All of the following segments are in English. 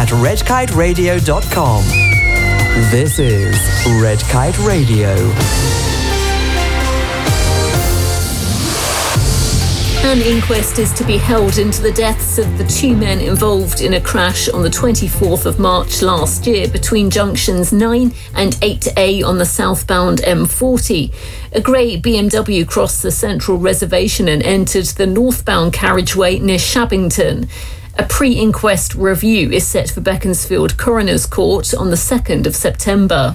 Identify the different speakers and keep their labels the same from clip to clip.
Speaker 1: at redkiteradio.com. This is Red Kite Radio.
Speaker 2: An inquest is to be held into the deaths of the two men involved in a crash on the 24th of March last year between junctions 9 and 8A on the southbound M40. A grey BMW crossed the central reservation and entered the northbound carriageway near Shabbington. A pre-inquest review is set for Beaconsfield Coroner's Court on the 2nd of September.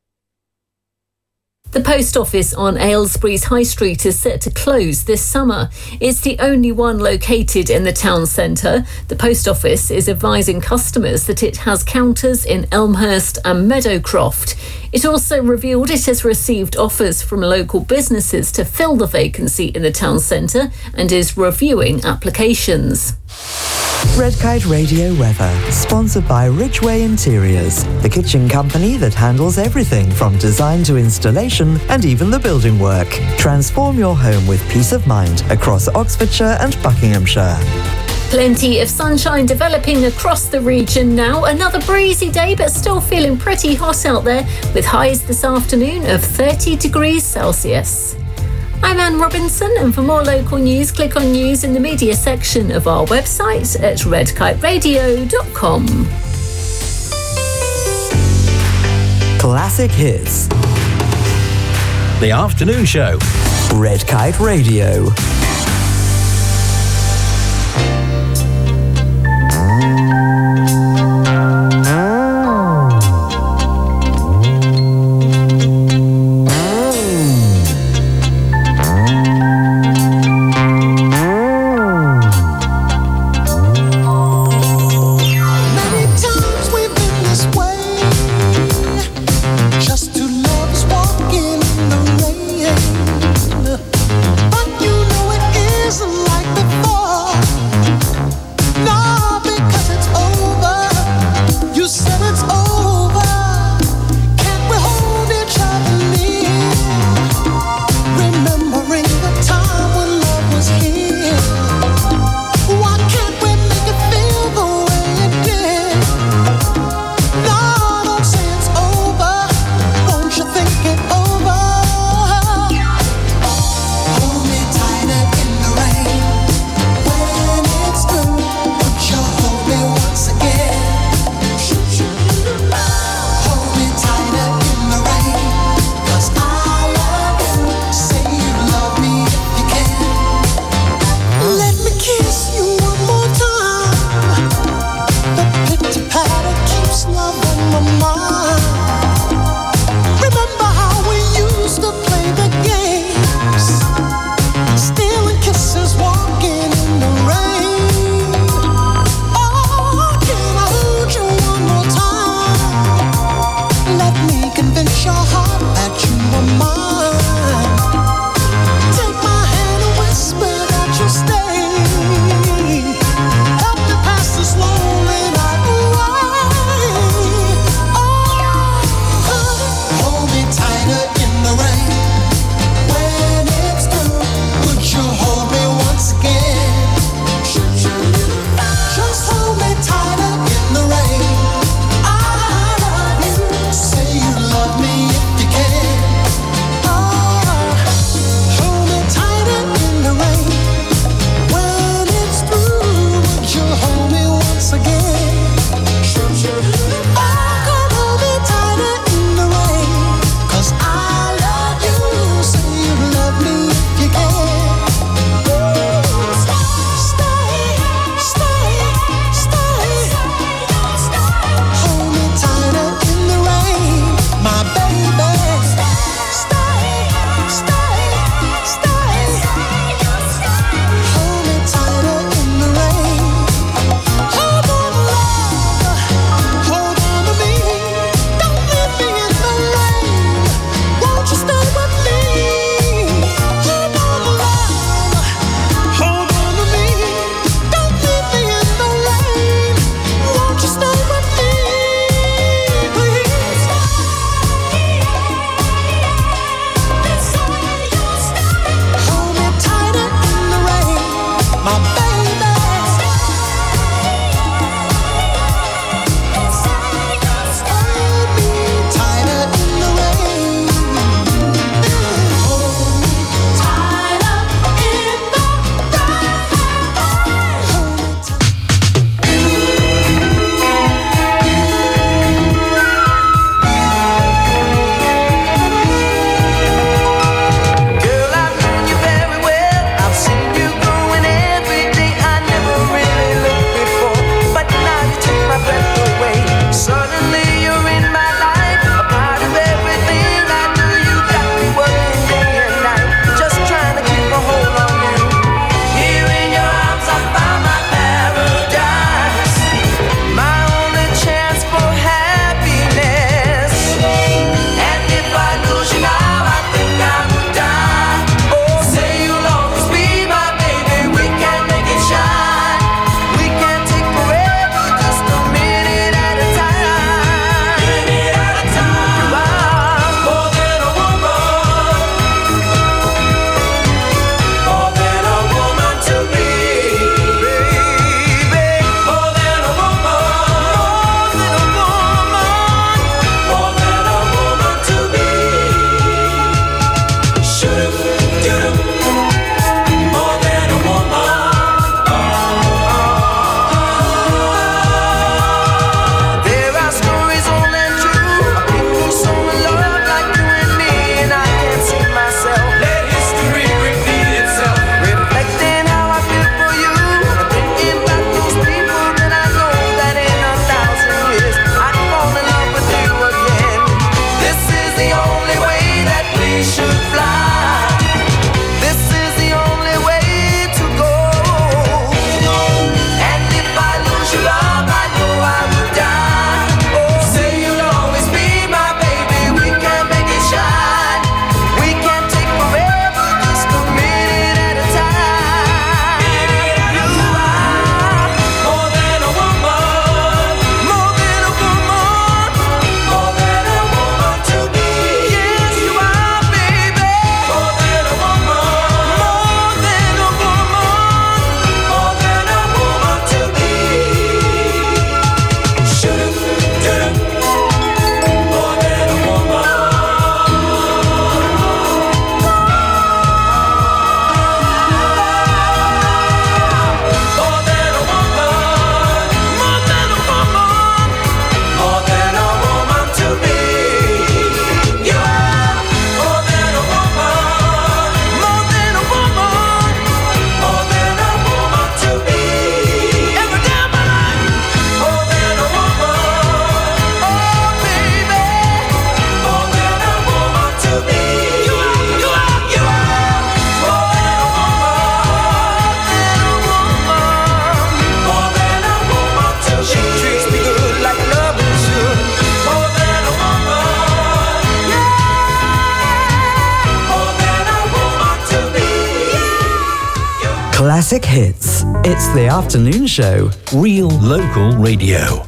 Speaker 2: The post office on Aylesbury's High Street is set to close this summer. It's the only one located in the town centre. The post office is advising customers that it has counters in Elmhurst and Meadowcroft. It also revealed it has received offers from local businesses to fill the vacancy in the town centre and is reviewing applications.
Speaker 1: Red Kite Radio weather, sponsored by Ridgeway Interiors, the kitchen company that handles everything from design to installation and even the building work. Transform your home with peace of mind across Oxfordshire and Buckinghamshire.
Speaker 2: Plenty of sunshine developing across the region now. Another breezy day, but still feeling pretty hot out there, with highs this afternoon of 30 degrees Celsius. I'm Anne Robinson, and for more local news, click on news in the media section of our website at redkiteradio.com.
Speaker 1: Classic hits.
Speaker 3: The afternoon show.
Speaker 1: Red Kite Radio.
Speaker 4: But you know it.
Speaker 1: classic hits. It's the afternoon show.
Speaker 3: Real local radio.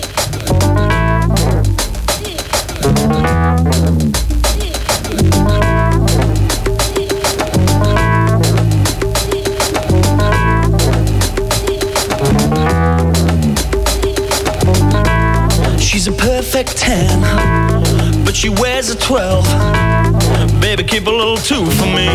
Speaker 4: She's a perfect 10, but she wears a 12. Baby, keep a little 2 for me.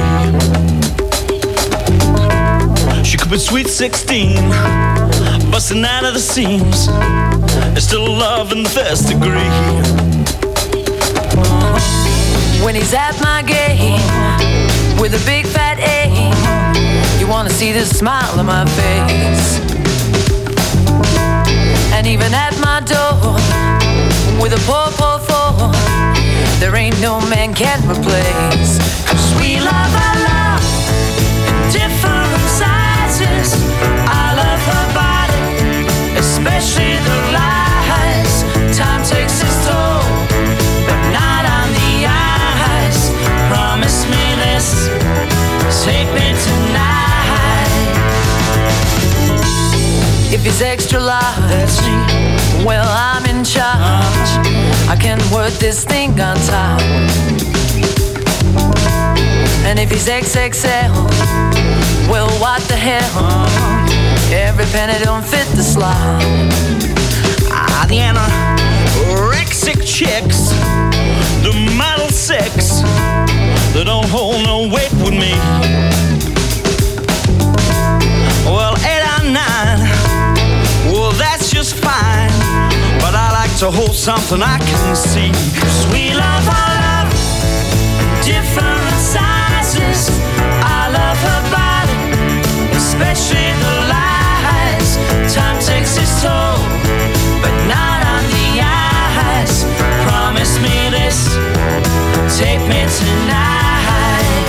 Speaker 4: She could be sweet 16, busting out of the seams. There's still love in the first degree.
Speaker 5: When he's at my gate with a big fat A, you wanna see the smile on my face. And even at my door with a poor, poor four, there ain't no man can replace. 'Cause we love our love in different sizes. I love her body, especially the lies. Time takes its toll, but not on the eyes. Promise me this, take me tonight. If he's extra large,
Speaker 4: That's me.
Speaker 5: well, I'm in charge. I can work this thing on top. And if he's XXL, well, what the hell? Every penny don't fit the slot.
Speaker 4: The anorexic chicks, the model 6, they don't hold no weight with me. Well, 8 or 9, well, that's just fine. But I like to hold something I can see. 'Cause we love our love in different sizes. I love her body, especially the lies. Time takes its toll, but not on the eyes. Promise me this, take me tonight.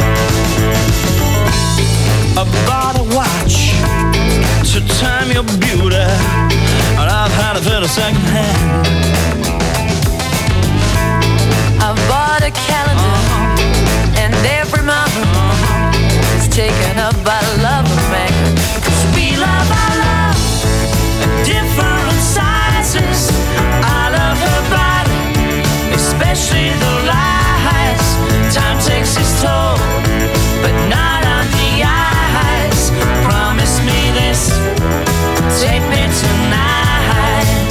Speaker 4: I bought a watch to time your beauty, and I've had it for the second hand.
Speaker 5: I bought a calendar, and every month is taken up by the love of man. 'Cause we love our love in different sizes. I love her body, especially the lies. Time takes its toll, but not on the eyes. Promise me this, take me tonight.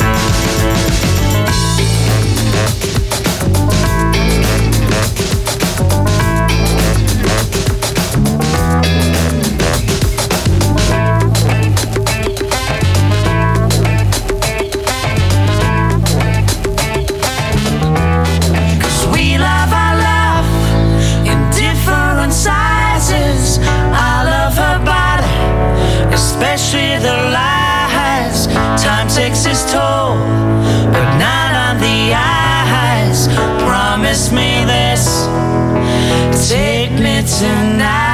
Speaker 5: Especially the lies. Time takes its toll, but not on the eyes. Promise me this, take me tonight.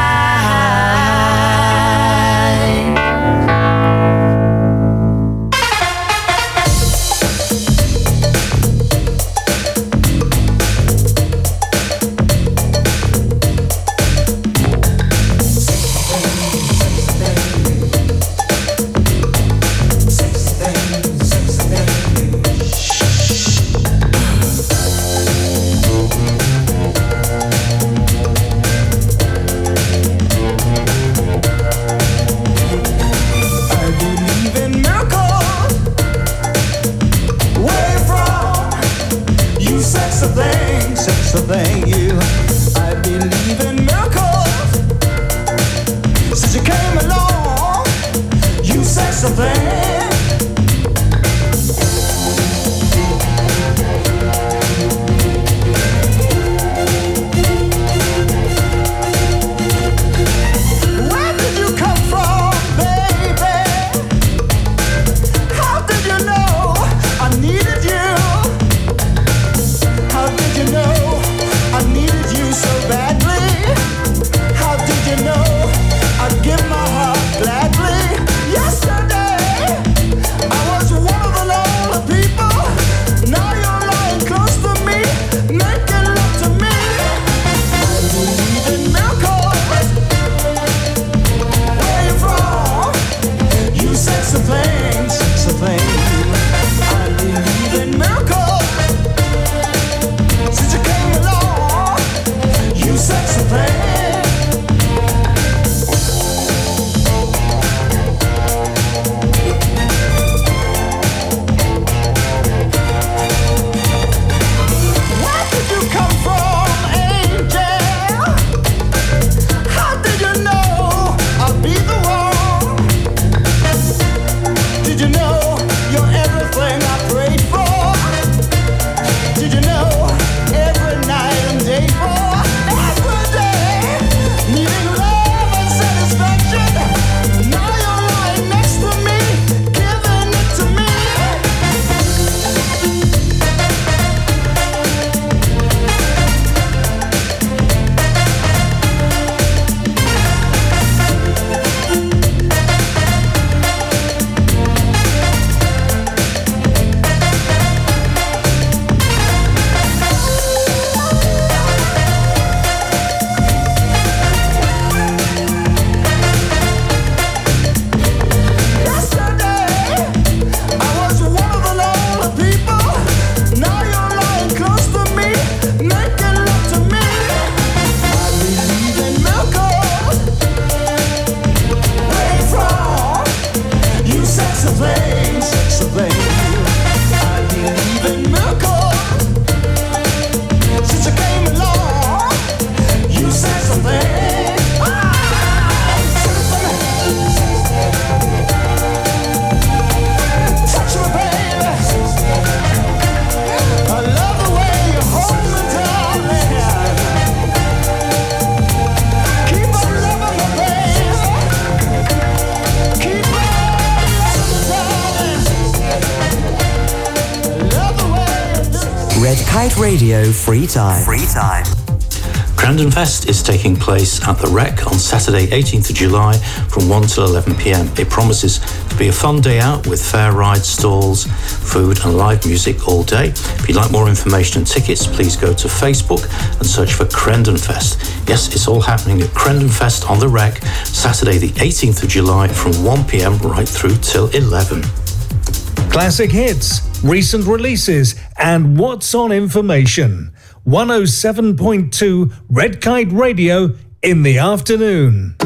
Speaker 1: Red Kite Radio Free Time.
Speaker 3: Crandon Fest is taking place at the Rec on Saturday 18th of July from 1 till 11 p.m. It promises to be a fun day out with fair rides, stalls, food and live music all day. If you'd like more information and tickets, please go to Facebook and search for Crandon Fest. Yes, it's all happening at Crandon Fest on the Rec, Saturday the 18th of July from 1 p.m. right through till 11.
Speaker 6: Classic hits, recent releases and what's on information. 107.2 Red Kite Radio in the afternoon.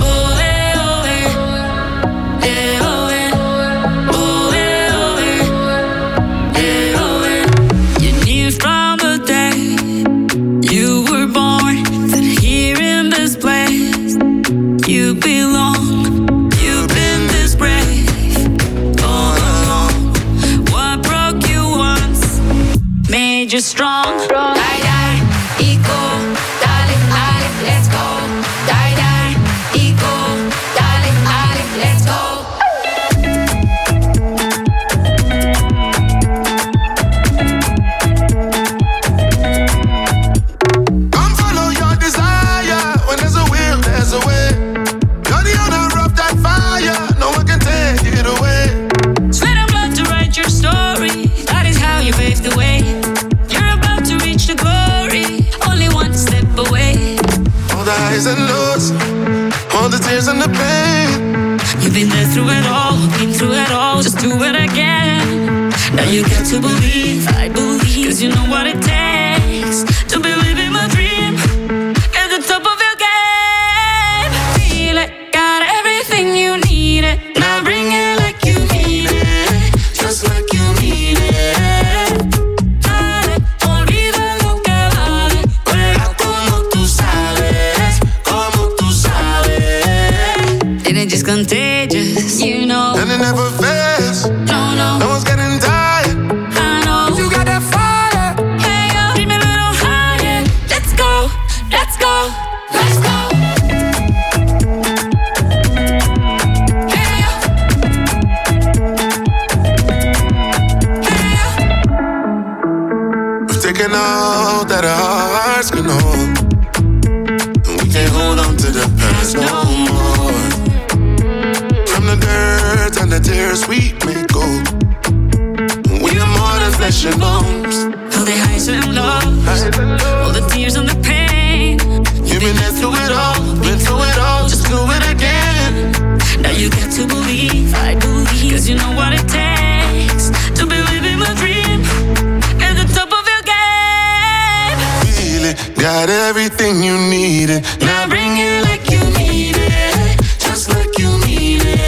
Speaker 5: You knew from the day you were born that here in this place you belong. You've been this brave all along. What broke you once made you strong.
Speaker 7: And lows, all the tears and the pain.
Speaker 5: You've been there through it all, been through it all, just do it again. Now you got to believe, I believe, cause you know what it takes to believe in my dream. At the top of your game, feel it, got everything you need it. Now bring it like you mean it, just like you mean it. Just contagious, you know.
Speaker 7: And it never fails.
Speaker 5: No, no.
Speaker 7: No one's getting tired.
Speaker 5: I know.
Speaker 7: You got that fire.
Speaker 5: Hey, yo, keep me a little higher. Let's go, let's go, let's go. Hey, yo. Hey, yo.
Speaker 7: We've taken all that our hearts can hold, and we can't hold on to the past no more. The dirt and the tears we may go. We are more than flesh and bones.
Speaker 5: All the highs and lows, all the tears and the pain.
Speaker 7: You've been there through it all, been through it all, just do it again.
Speaker 5: Now you got to believe, I believe, cause you know what it takes to believe in my dream. At the top of your game,
Speaker 7: feel it, got everything you needed.
Speaker 5: Now bring it like you need it, just like you mean it.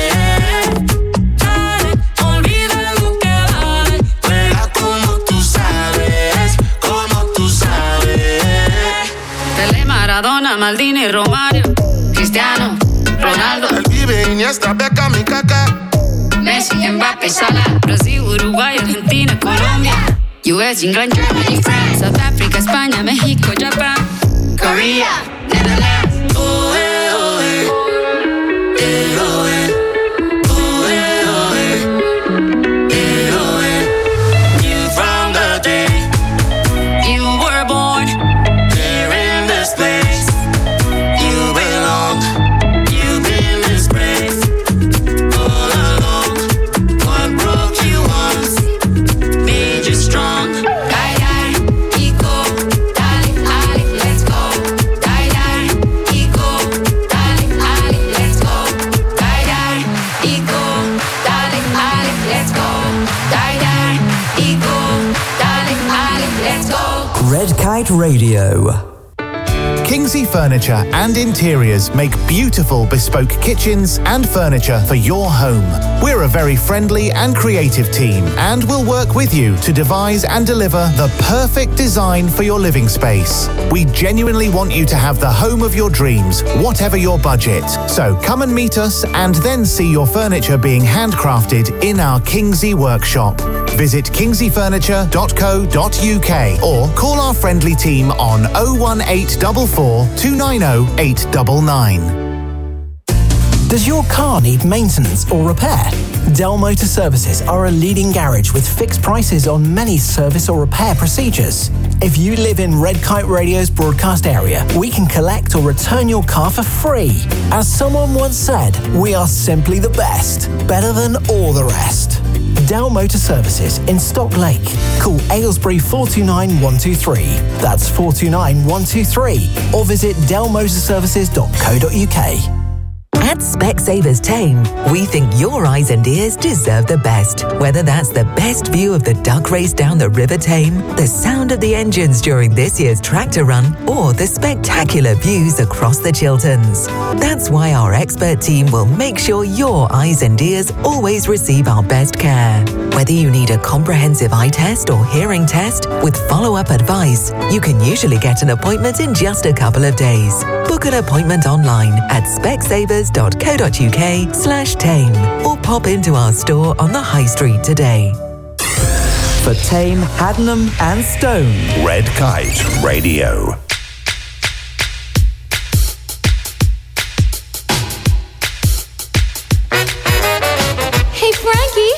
Speaker 5: Maradona, Maldini, Romario, Cristiano, Ronaldo,
Speaker 7: El Pibe, Iniesta, Beckham y Kaká,
Speaker 5: Messi, Mbappé, Salah, Brasil, Uruguay, Argentina, Colombia, US, England, Germany, France, South Africa, España, México, Japan, Korea, Netherlands. Oh, eh, oh, eh. Eh, oh, eh. Oh, eh, oh, eh. Eh, oh, eh. Knew from the day you were born here in this place. You belong. You've been disgraced all along. What broke you once made you strong. Die, die, Iko, dale, ale, let's go. Die, die, Iko, dale, ale, let's go. Die, die, Iko, dale, ale, let's go. Die, die, Iko, dale, ale, let's go.
Speaker 1: Red Kite Radio.
Speaker 8: Kingsley Furniture and Interiors make beautiful bespoke kitchens and furniture for your home. We're a very friendly and creative team and we'll work with you to devise and deliver the perfect design for your living space. We genuinely want you to have the home of your dreams, whatever your budget. So come and meet us and then see your furniture being handcrafted in our Kingsley workshop. Visit kingsleyfurniture.co.uk or call our friendly team on 01844 290 899.
Speaker 9: Does your car need maintenance or repair? Dell Motor Services are a leading garage with fixed prices on many service or repair procedures. If you live in Red Kite Radio's broadcast area, we can collect or return your car for free. As someone once said, we are simply the best, better than all the rest. Dell Motor Services in Stock Lake. Call Aylesbury 429 123. That's 429 123. Or visit dellmotorservices.co.uk.
Speaker 10: At Specsavers Tame, we think your eyes and ears deserve the best. Whether that's the best view of the duck race down the River Tame, the sound of the engines during this year's tractor run, or the spectacular views across the Chilterns. That's why our expert team will make sure your eyes and ears always receive our best care. Whether you need a comprehensive eye test or hearing test with follow-up advice, you can usually get an appointment in just a couple of days. Book an appointment online at specsavers.co.uk/tame or pop into our store on the High Street today.
Speaker 1: For Tame, Haddenham and Stone.
Speaker 11: Red Kite Radio.
Speaker 12: Hey, Frankie.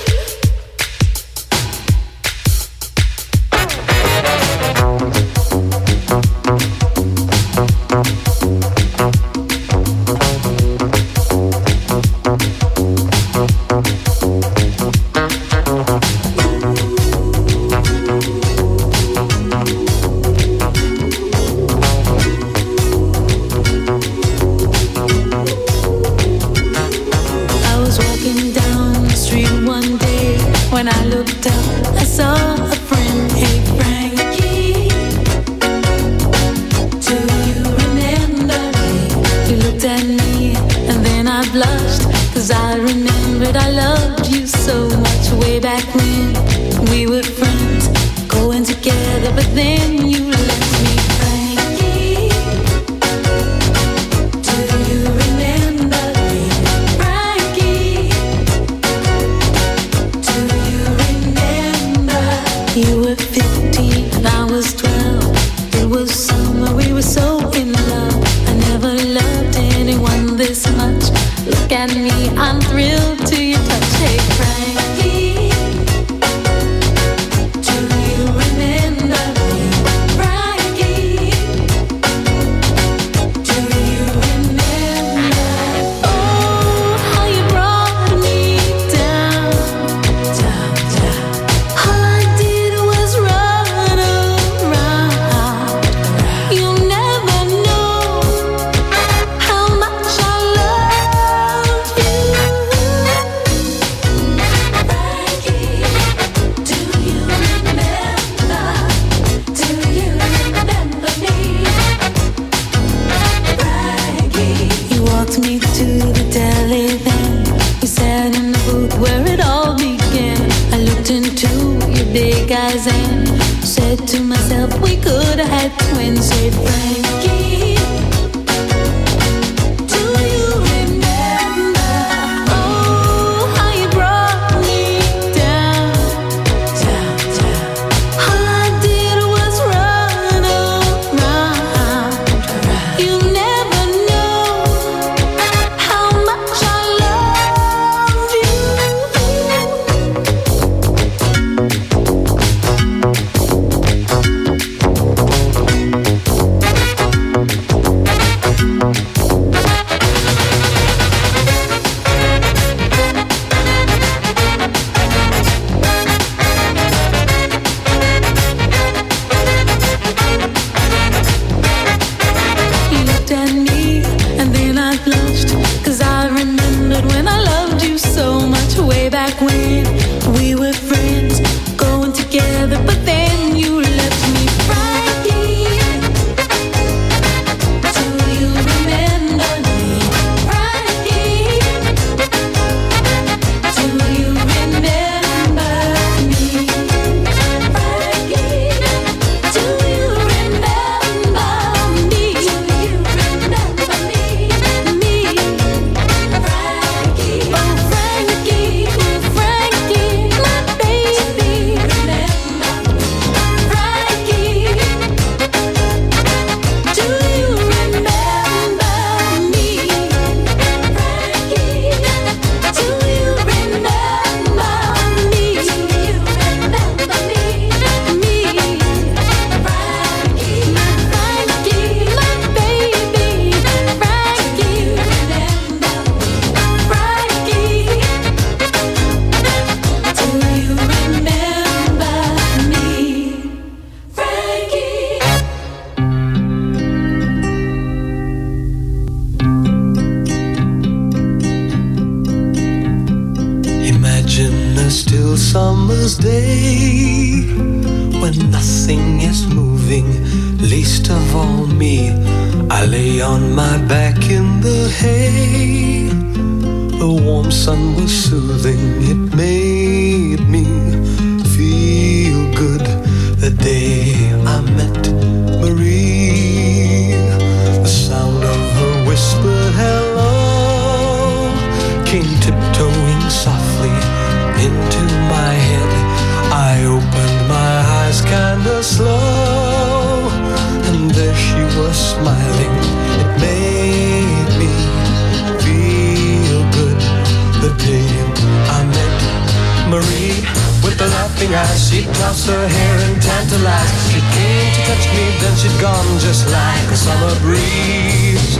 Speaker 13: summer's day, when nothing is moving, least of all me. I lay on my back in the hay. The warm sun was soothing, it made me feel good. The day I met Marie, the sound of her whispered hello came tiptoeing softly into my head. I opened my eyes kinda slow, and there she was smiling. It made me feel good. The day I met Marie, with the laughing eyes, she'd toss her hair and tantalize. She came to touch me, then she'd gone just like a summer breeze.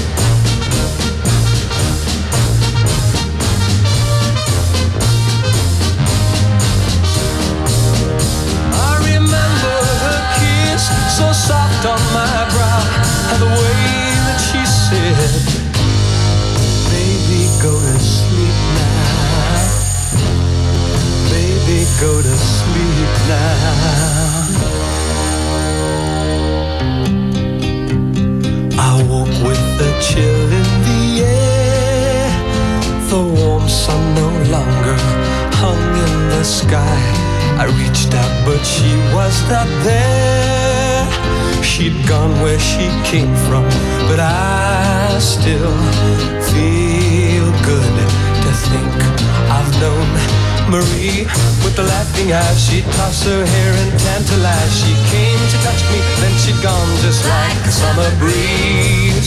Speaker 13: So soft on my brow, and the way that she said, baby, go to sleep now. Baby, go to sleep now. I woke with the chill in the air. The warm sun no longer hung in the sky. I reached out, but she was not there. She'd gone where she came from, but I still feel good to think I've known Marie. With the laughing eyes, she'd toss her hair and tantalize. She came to touch me, then she'd gone just like a summer breeze.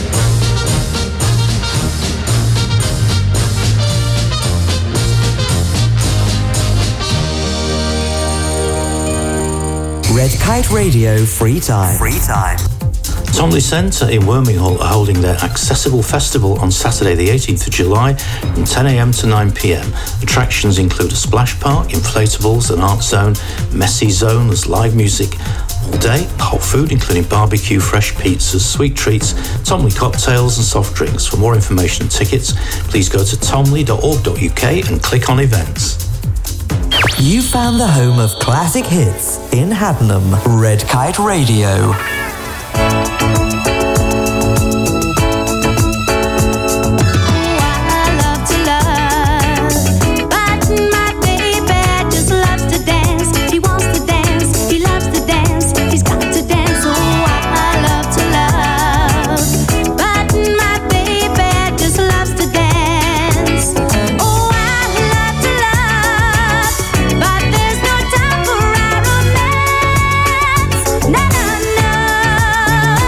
Speaker 1: Red Kite Radio Free Time. Free Time.
Speaker 3: Tomley Centre in Worminghall are holding their Accessible Festival on Saturday the 18th of July from 10am to 9pm. Attractions include a splash park, inflatables, an art zone, messy zone, there's live music all day, hot food including barbecue, fresh pizzas, sweet treats, Tomley cocktails and soft drinks. For more information and tickets, please go to tomley.org.uk and click on events.
Speaker 1: You found the home of classic hits in Haddenham. Red Kite Radio.
Speaker 12: Na na na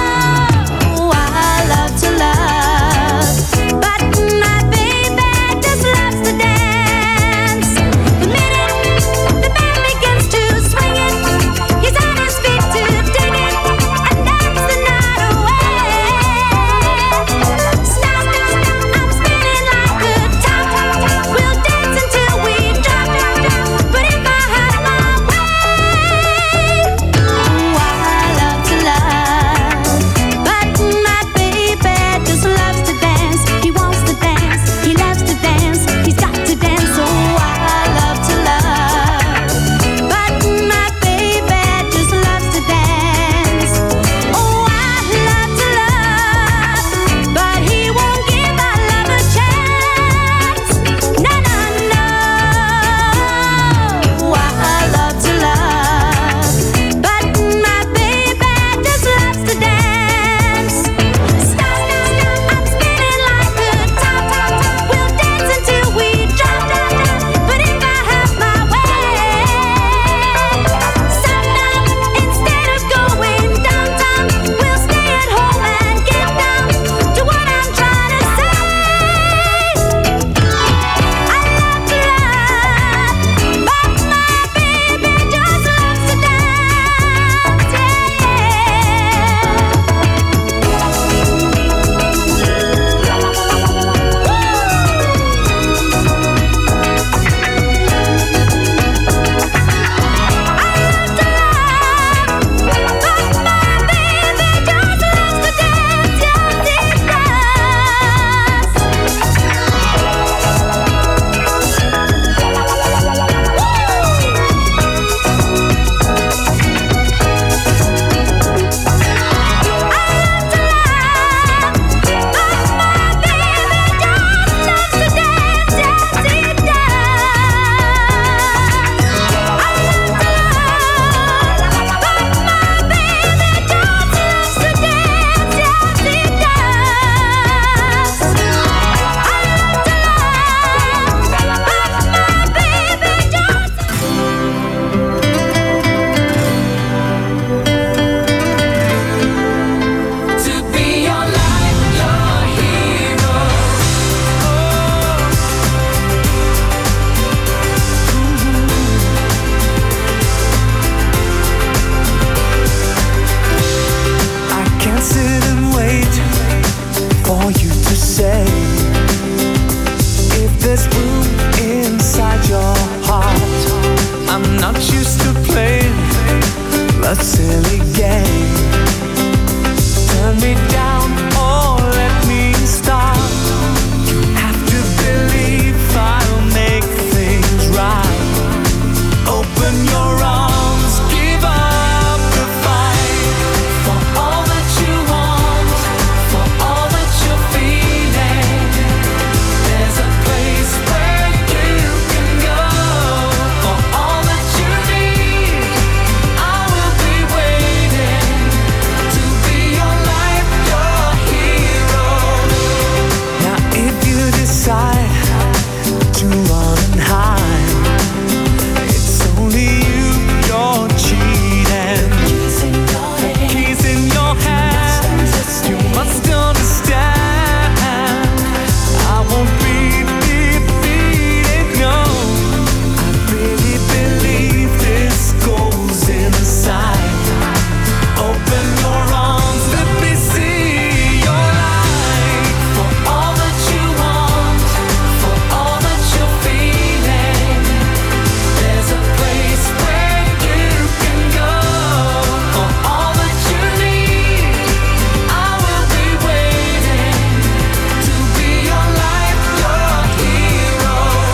Speaker 13: a silly game. Turn me down or let me start. You have to believe I'll make things right. Open your arms, give up the fight. For all that you want, for all that you're feeling, there's a place where you can go. For all that you need, I will be waiting to be your life, your hero. Now if you decide to run and hide, it's only you, you're cheating. Keys in your hand, you must understand. I won't be defeated, no. I really believe this goes inside. Open your arms, let me see your light. For all that you want, for all that you're feeling, there's a place where you can go. For all that you need, I will be waiting to be your life, your hero.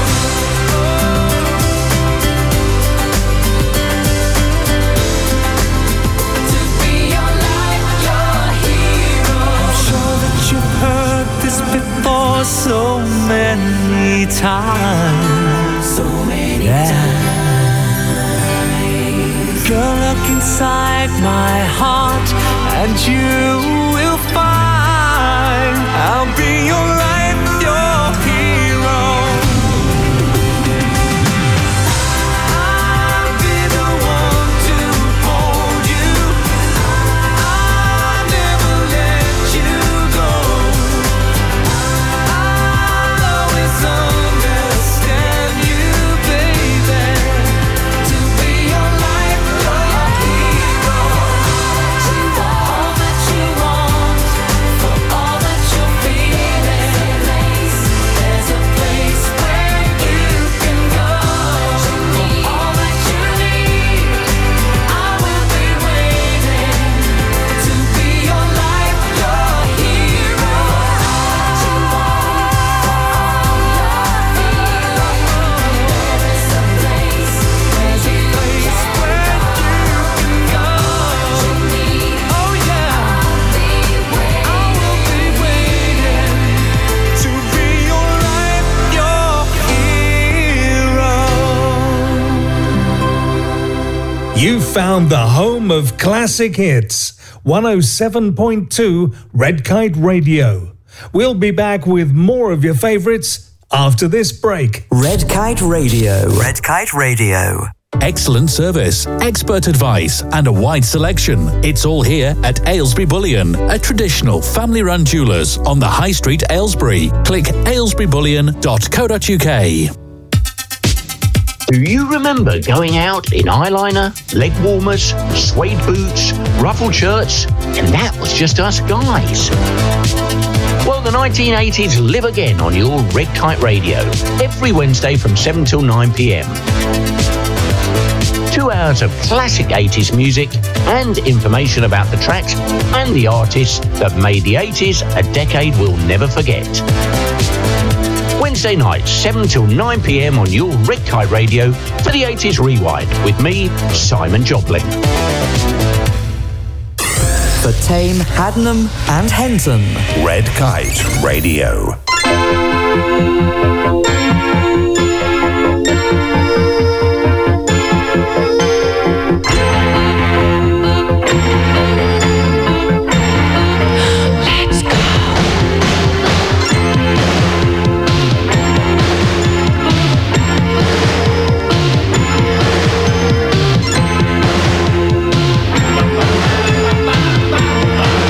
Speaker 13: To be your life, your hero. I'm sure that you've heard this before so many times. So many times. Girl, look inside my heart and you will find I'll be your life, your hero. I'll be the one to hold you. I'll never let you go. I'll always understand you, baby. To be your life, your hero. For all that you want, for all that you're feeling, there's a place where you can go. For all that you need, I will be waiting to be your life, your hero. There's a place where you can go. Oh yeah, I will be waiting to be your life, your hero.
Speaker 6: You found the home of classic hits, 107.2 Red Kite Radio. We'll be back with more of your favorites after this break.
Speaker 1: Red Kite Radio. Red Kite Radio.
Speaker 14: Excellent service, expert advice, and a wide selection. It's all here at Aylesbury Bullion, a traditional family-run jewellers on the High Street, Aylesbury. Click aylesburybullion.co.uk.
Speaker 15: Do you remember going out in eyeliner, leg warmers, suede boots, ruffled shirts, and that was just us guys? Well, the 1980s live again on your Red Kite Radio, every Wednesday from 7 till 9 p.m. 2 hours of classic 80s music and information about the tracks and the artists that made the 80s a decade we'll never forget. Wednesday nights, 7 till 9 p.m. on your Red Kite Radio for the 80s Rewind with me, Simon Joplin.
Speaker 1: For Tame, Haddenham and Henton.
Speaker 11: Red Kite Radio.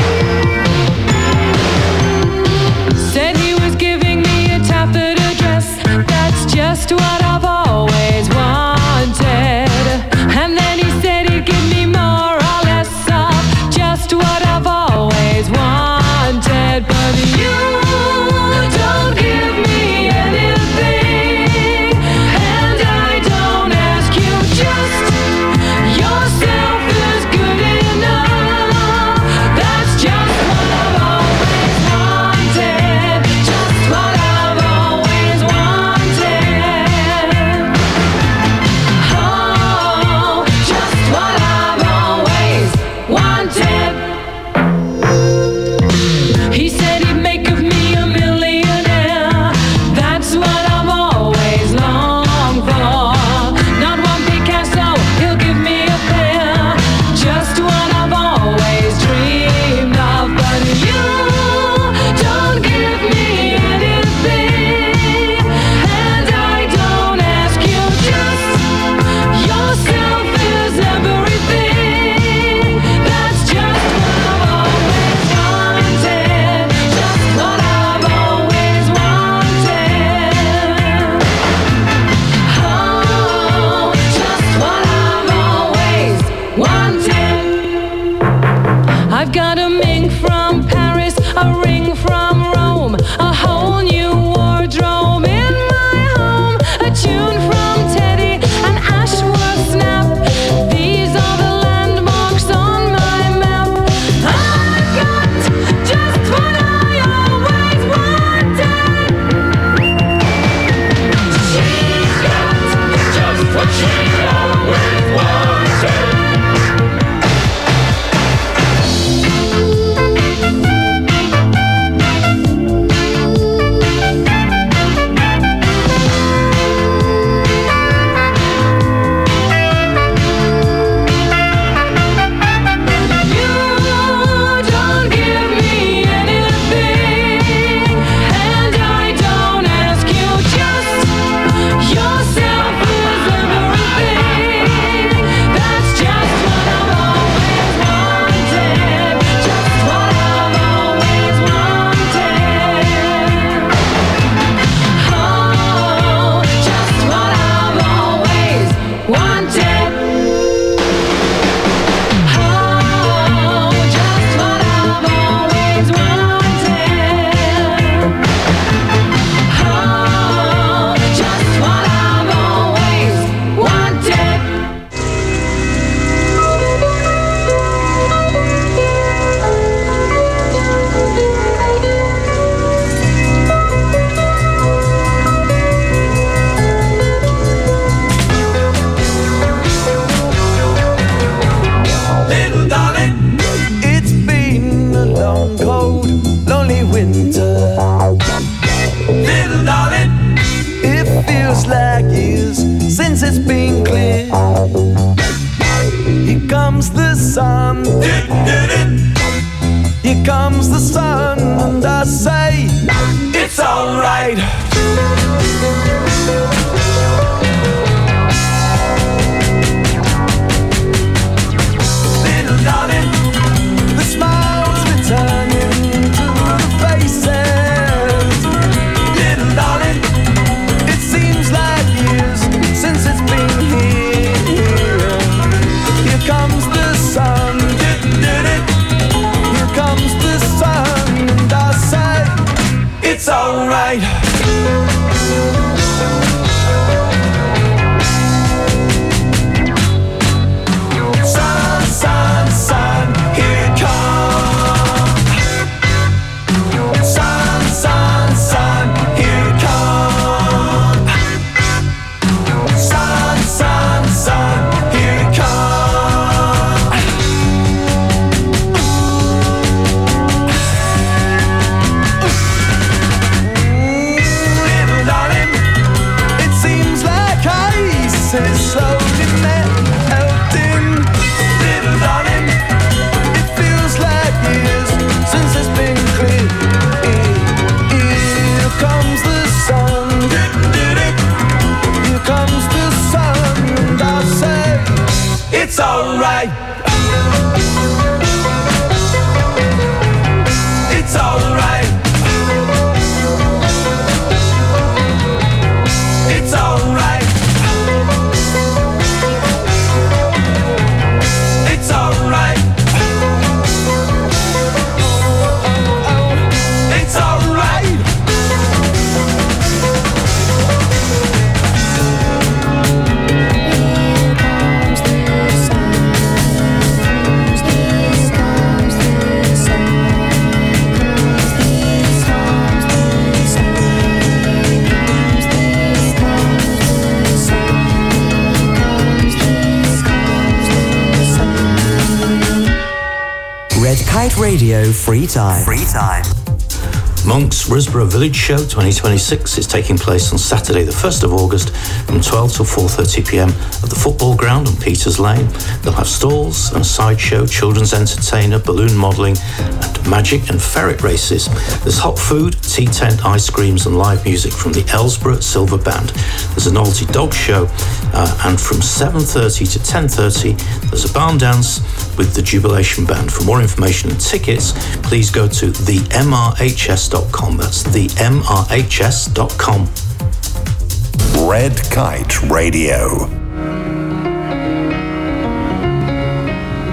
Speaker 12: Said he was giving me a taffeta dress.
Speaker 5: wanted. I've got a mink from Paris, a ring from Rome, a whole new wardrobe in my home, a tune from Teddy, an Ashworth snap. These are the landmarks on my map. I've got just what I always wanted. She's got just what she always wanted.
Speaker 1: Radio Free Time.
Speaker 3: Monk's Risborough Village Show 2026 is taking place on Saturday the 1st of August from 12 till 4:30pm at the football ground on Peters Lane. They'll have stalls and a sideshow, children's entertainer, balloon modelling and magic and ferret races. There's hot food, tea tent, ice creams and live music from the Aylesborough Silver Band. There's a novelty dog show and from 7:30 to 10:30 there's a barn dance with the Jubilation Band. For more information and tickets, please go to themrhs.com. That's themrhs.com.
Speaker 11: Red Kite Radio.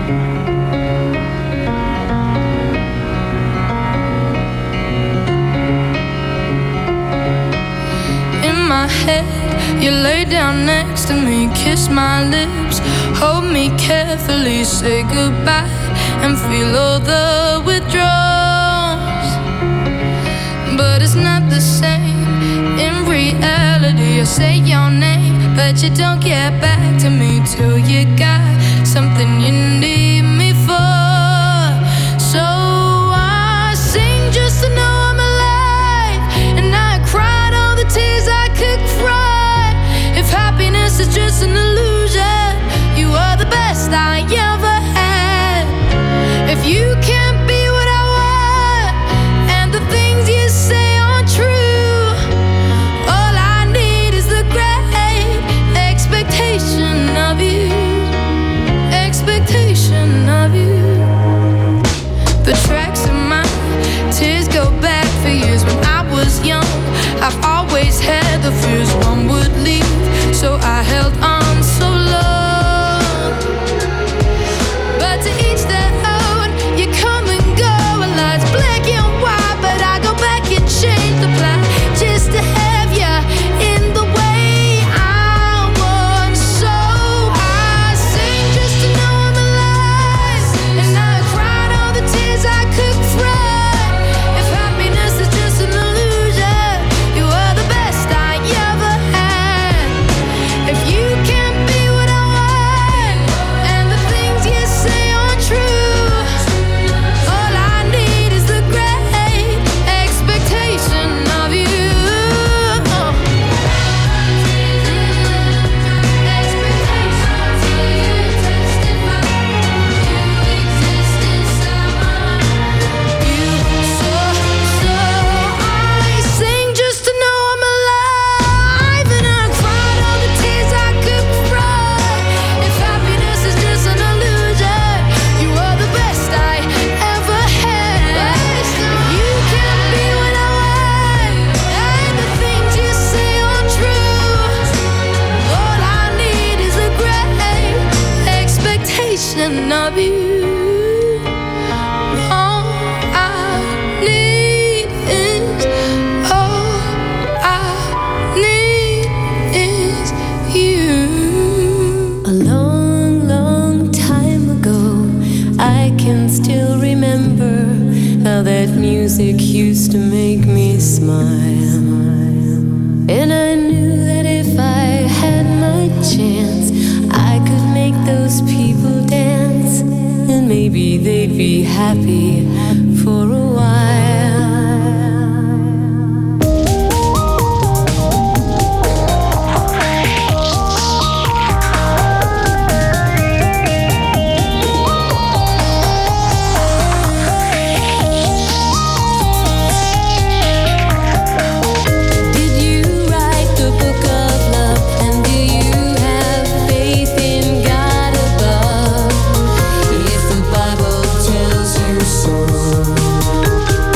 Speaker 16: down next to me, kiss my lips, hold me carefully, say goodbye, and feel all the withdrawals. But it's not the same. In reality, I say your name, but you don't get back to me till you got something you need me for. So I sing just to know I'm alive, and I cried all the tears I could cry. If happiness is just an illusion, you are the best I ever had. If you can't be what I want, and the things you say aren't true, all I need is the great expectation of you. Expectation of you. The tracks of my tears go back for years. When I was young, I've always had the fears one would leave, so I held on so long. But to each their own, you come and go, and lights black and white, but I go back and change the plan just to have you in the way I want. So I sing just to know I'm alive, and I cried all the tears I could cry. If happiness is just an illusion, you are the best I ever had. If you can't be what I want, and the things you say aren't true, all I need is the great expectation of you. I sing just to know I'm alive, and I cried all the tears I could cry. If happiness is just an illusion, you are the best I ever had. If you can't be what I want, and the things you say aren't true, all I need is a great expectation of you. All I need is, all I need is you.
Speaker 17: A long, long time ago, I can still remember how that music used to make me smile. And I knew that if I had my chance, I could make those people dance, and maybe they'd be happy for a while. Did you write the book of love, and do you have faith in God above? If the Bible tells you so,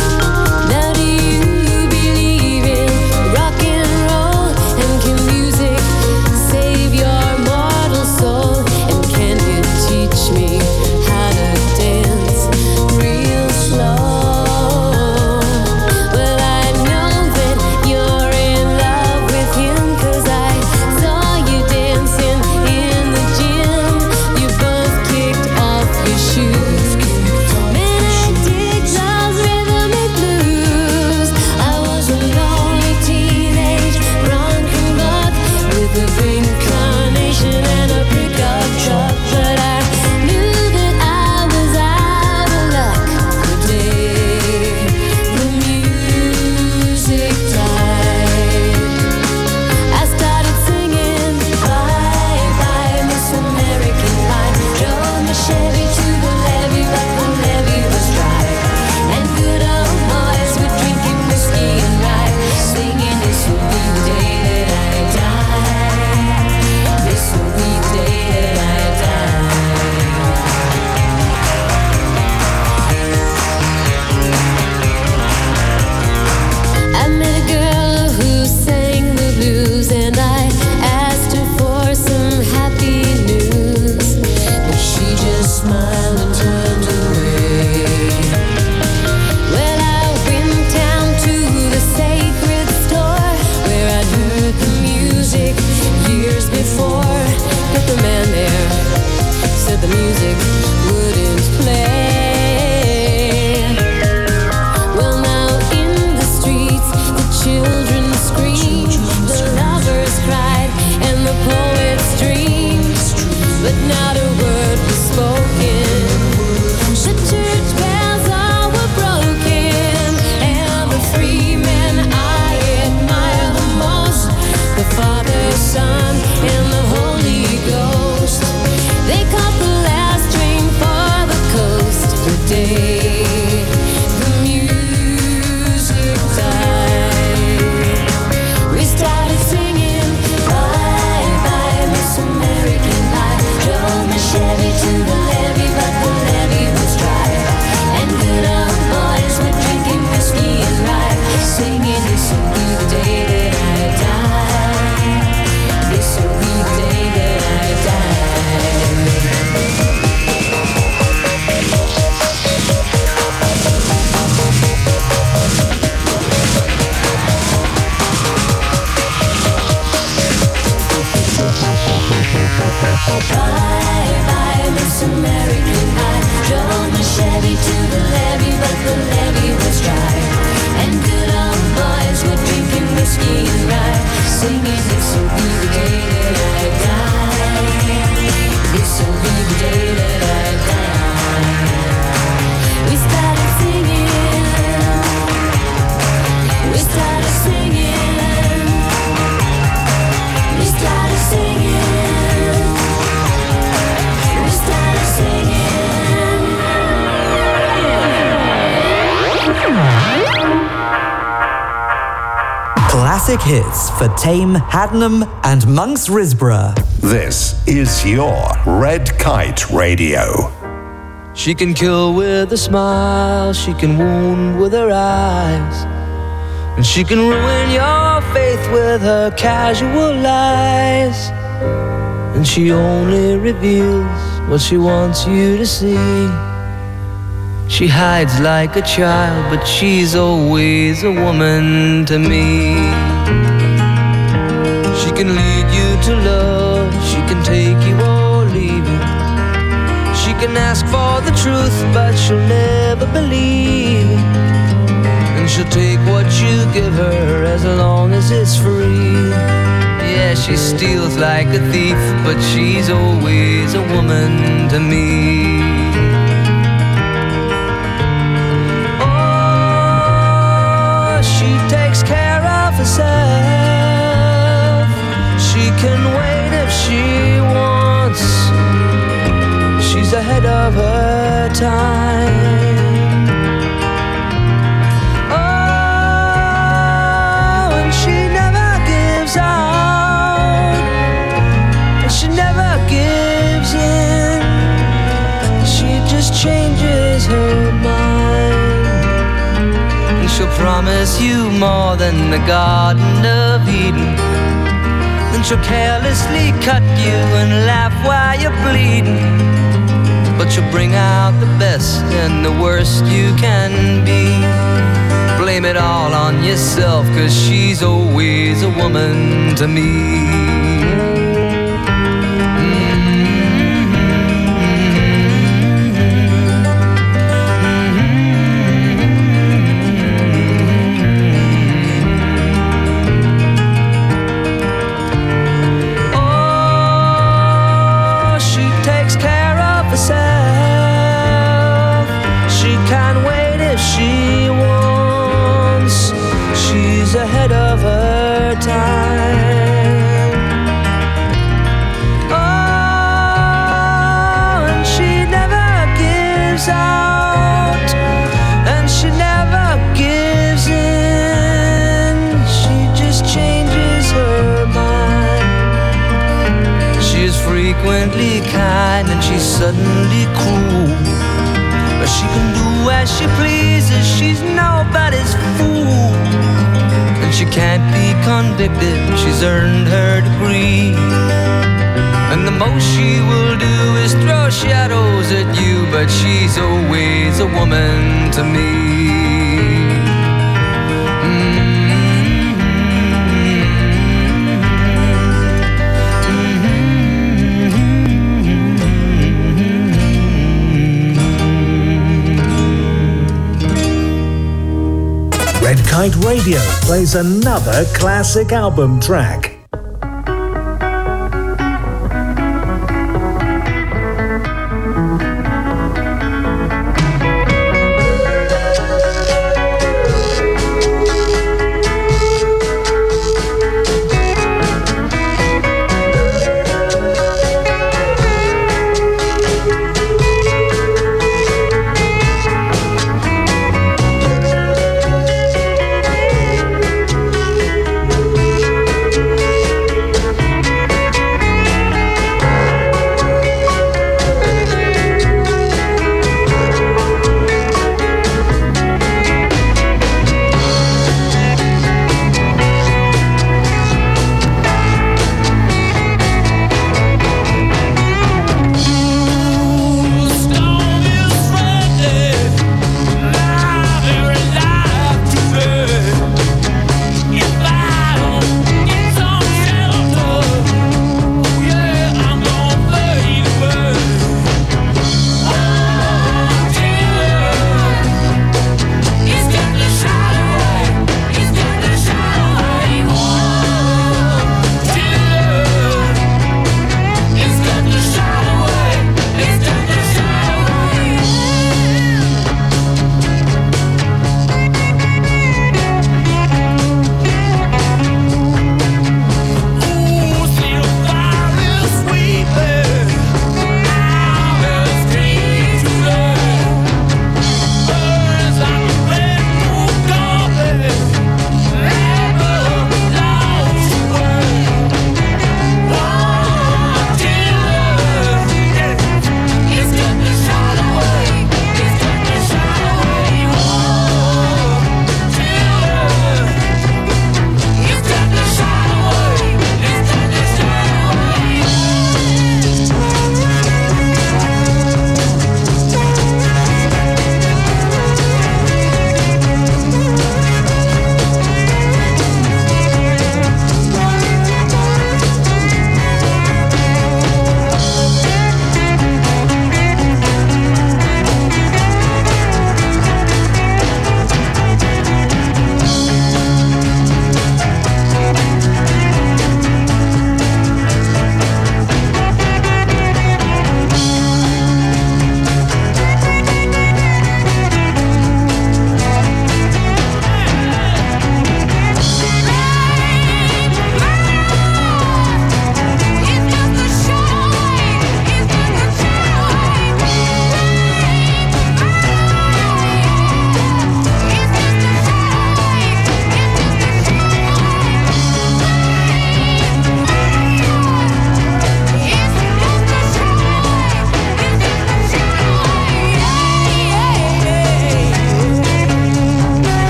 Speaker 17: the music wouldn't play. Well, now in the streets, the children screamed, the lovers cried, and the poets dreamed, but not a word was spoken. The church bells all were broken, and the three men I admire the most, the Father, Son, and the Holy Ghost. They caught the last train for the coast. The day the music died, we started singing bye bye Miss American Pie. Drove my Chevy to the levee, but the levee was dry, and good old boys were drinking whiskey and rye, singing this will be the day that I die. This will be the day that I die. Bye bye Miss American Pie. Drove my Chevy to the levee, but the levee was dry, and good old boys were drinking whiskey and rye, singing this will be the day that I die. This will be the day that I die. We started singing, we started singing, we started singing, we started singing.
Speaker 1: Classic hits for Tame, Haddenham and Monks Risborough.
Speaker 11: This is your Red Kite Radio.
Speaker 13: She can kill with a smile, she can wound with her eyes, and she can ruin your faith with her casual lies. And she only reveals what she wants you to see. She hides like a child, but she's always a woman to me. She can lead you to love, she can take you or leave you. She can ask for the truth, but she'll never believe. And she'll take what you give her as long as it's free. Yeah, she steals like a thief, but she's always a woman to me. Oh, she takes care of herself. She can wait if she wants. She's ahead of her time. Oh, and she never gives out. She never gives in. She just changes her mind. And she'll promise you more than the Garden of Eden. Then she'll carelessly cut you and laugh while you're bleeding. But she'll bring out the best and the worst you can be. Blame it all on yourself, 'cause she's always a woman to me. Ahead of her time. Oh, and she never gives out, and she never gives in. She just changes her mind. She is frequently kind and she's suddenly cruel, but she can do as she pleases. She's nobody's fool. And she can't be convicted, she's earned her degree. And the most she will do is throw shadows at you, but she's always a woman to me.
Speaker 6: Kite Radio plays another classic album track.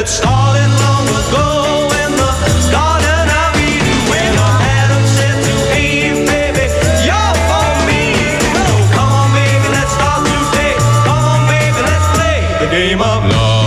Speaker 4: It started long ago in the Garden of Eden when Adam said to Eve, baby, you're for me. So come on, baby, let's start today. Come on, baby, let's play the game of love.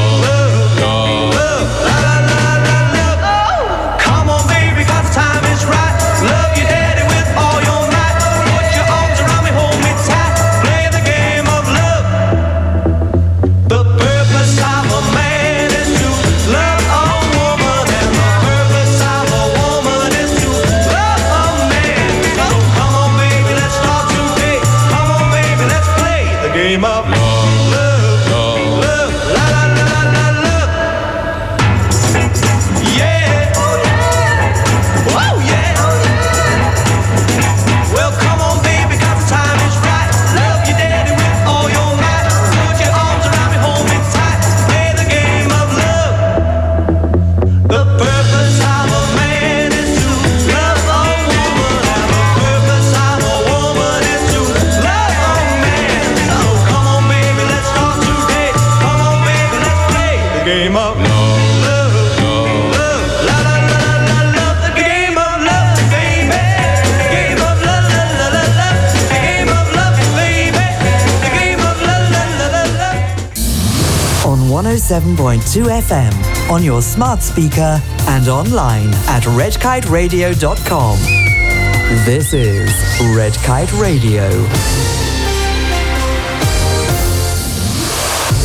Speaker 1: On 107.2 FM, on your smart speaker and online at redkiteradio.com. This is Red Kite Radio.